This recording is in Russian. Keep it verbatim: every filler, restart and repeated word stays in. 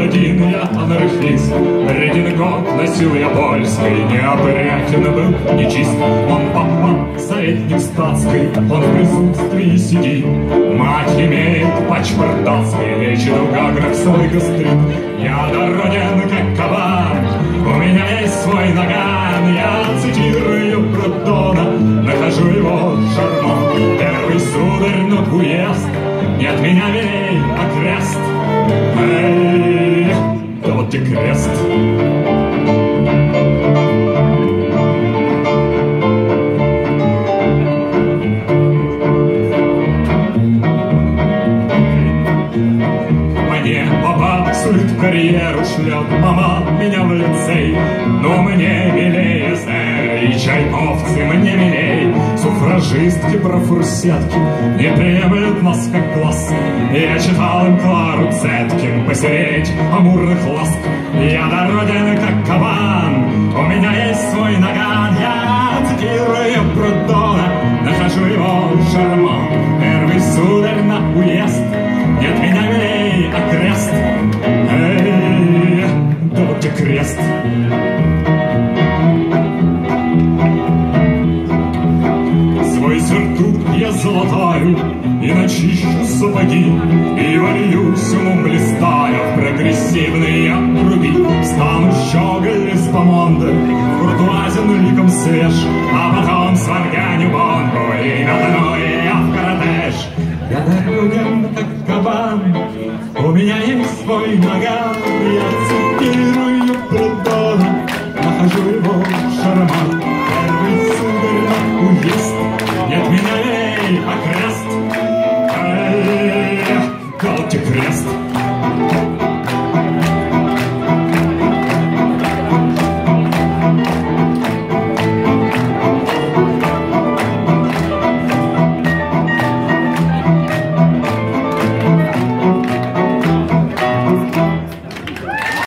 один я анархист. Редингот носил я польский, неопрятен был, нечист. Он папа советник статской, он в присутствии сидит. Мать имеет пачпорт датский, лечит в Гаграх свой гастрит. Я дороден, как кабан, у меня есть свой наган. Я цитирую Прудона, нахожу его шарман. Первый сударь, но уезд, не от меня вей, а крест. Эй, да вот и крест. Мне папа сулит карьеру, шлет мама меня в лицей. Но мне милее сэр, и чайковцы мне милей. Суфражистки про фурсетки не приемлют нас как класс. Я читал им Клару Цеткин, посереть амурных ласк. Я дороден, как кабан, у меня есть свой наган. Я цитирую Прудона, нахожу его шарман. Первый сударь на уезд, нет меня милей, а крест. Эй, да вот и крест. Свой сюртук я золотаю и начищу сапоги, и вольюсь умом блистая в прогрессивные округи. Стану щеголь из помонды, куртуазен ликом свеж, а потом сварганю бомбу и надану я в коротеж. Я дороган, как кабан, у меня есть свой наган. Я цитирую Прудона, нахожу его шарман. Первый сударь на уезд, нет меня эй, а